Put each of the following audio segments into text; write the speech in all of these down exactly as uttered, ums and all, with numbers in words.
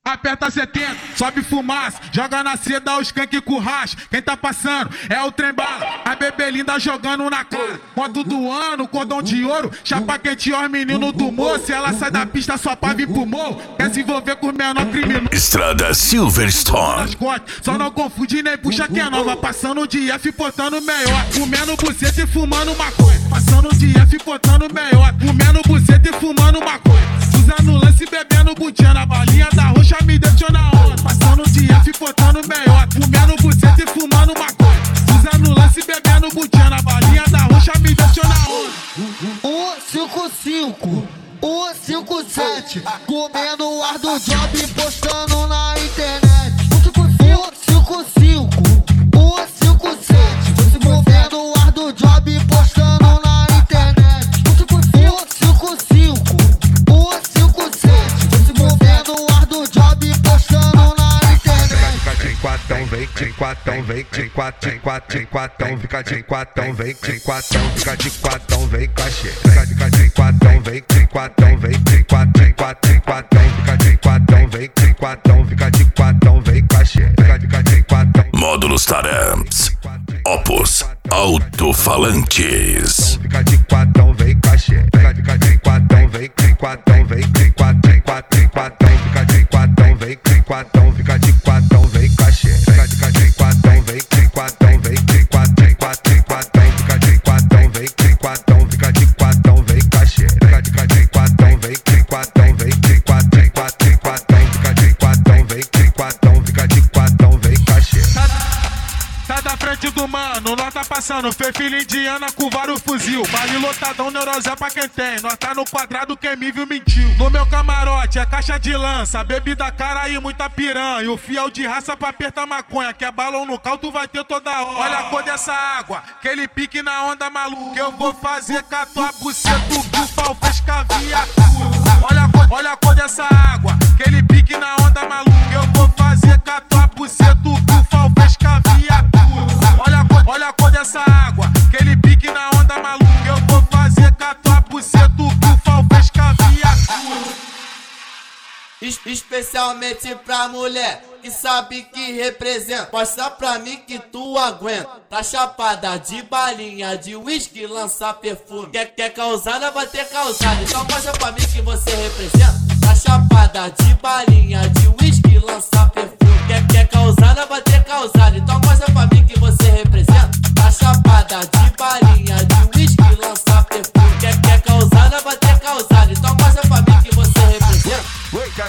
Aperta setenta, sobe fumaça, joga na seda os skunk com racha. Quem tá passando é o trem bala, a bebê linda jogando na cara. Moto do ano, cordão de ouro, chapa quente os meninos do moço. Ela sai da pista só pra vir pro morro, quer se envolver com o menor criminoso. Estrada Silverstone. Só não confunde nem puxa que é nova, passando de F portando melhor, comendo buceta e fumando maconha. Passando de F portando melhor, comendo buceta e fumando maconha. Usando lance bebendo bundinha na balinha da roxa, me deixou na onda. Passando de F portando melhor, comendo buceta e fumando maconha. Usando lance bebendo bundinha na balinha da roxa, me deixou na onda. um cinco cinco, um cinco sete, comendo o ar do job e postando na internet. um cinco cinco, um cinco sete, comendo o ar do job e postando na internet. um cinco cinco, um cinco sete, comendo o ar do job e postando na internet. Fica de quatão, vem de quatão, vem de quatão, de quatão, de quatão, fica de quatão, vem de quatão, fica de quatão, vem cachê. Fica de quatão, vem de quatão, vem de quatão, de quatão, de quatão, fica de quatão, vem de quatão, fica de quatão, vem cachê. Fica de quatão. Módulos Taramps. Opus Alto-Falantes. Fica de quatão, vem cachê. Fica de quatão, vem de quatão, vem de quatão, de quatão, de quatão, fica de quatão, vem de quatão, fica de quatão, vem cachê. Fica de quatão, vem de quatão, vem de quatão, de quatão, de quatão, fica de quatão, vem de quatão, fica de quatão, vem cachê. Fica de quatão, vem de quatão, vem de quatão, de quatão, de quatão, fica de quatão, vem de quatão, fica de quatão, vem cachê. Tá da frente do mano, nós tá passando, fez filha indiana com vários fuzil. Baile lotadão, neurose é pra quem tem, nós tá no quadrado, quem me viu mentiu. No meu camarote é caixa de lança, bebida cara e muita piranha. E o fiel de raça pra apertar maconha, que é balão no cal, tu vai ter toda hora. Olha a cor dessa água, aquele pique na onda maluca. Que eu vou fazer com a tua buceta, o pau fez caviatura. Olha a cor, olha a cor dessa água, aquele pique na onda maluca. Que eu vou fazer com a tua buceta, o pau fez caviatura. Olha a cor, olha a cor dessa água, aquele pique na onda maluca. Eu vou fazer com a tua buceta, o pau fez caviatura. Es especialmente pra mulher que sabe que representa. Mostra pra mim que tu aguenta. Tá chapada de balinha, de uísque, lança perfume. Quer, quer causada, vai ter causada. Então mostra pra mim que você representa. Tá chapada de balinha, de uísque, lança perfume. Quer, quer causada, vai ter causada. Então mostra pra mim que você representa. Tá chapada de balinha, de uísque, lança perfume. Quer, quer causada, vai ter causada. Então mostra pra mim que você representa.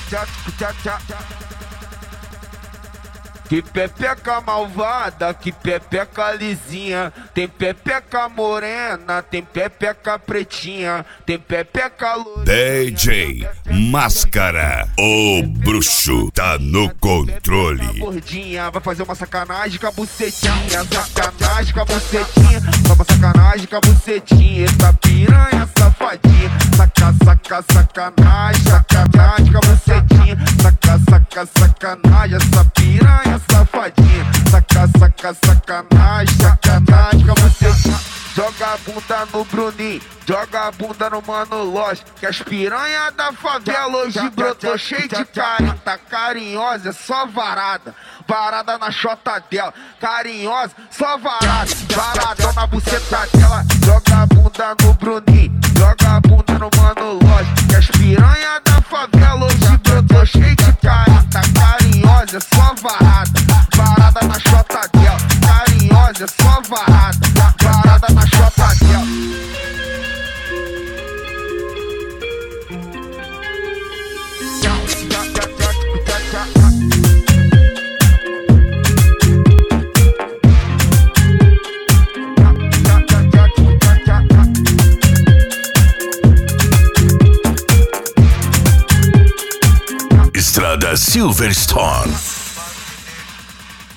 Que pepeca malvada, que pepeca lisinha. Tem pepeca morena, tem pepeca pretinha, tem pepeca loirinha. D J Máscara, o bruxo tá no controle. Gordinha, vai fazer uma sacanagem com a bucetinha. Sacanagem com a bucetinha, vai uma sacanagem com a bucetinha. Essa piranha safadinha, saca, saca, sacanagem. Sacanagem com a bucetinha, saca, saca, sacanagem. Essa piranha safadinha, saca, saca, sacanagem. Sacanagem com a bucetinha. Joga a bunda no Bruninho, joga a bunda no Mano Loja, que as piranha da favela hoje brotou cheio de carinho. Tá carinhosa, é só varada, varada na chota dela. Carinhosa, só varada, varadão na buceta dela. Joga a bunda no Bruninho, joga a bunda no Mano Loja, que as piranha da favela hoje brotou cheio de carinho. Tá carinhosa, é só varada, varada na chota dela. Carinhosa, é só varada, varada na chota dela. Estrada Silverstone.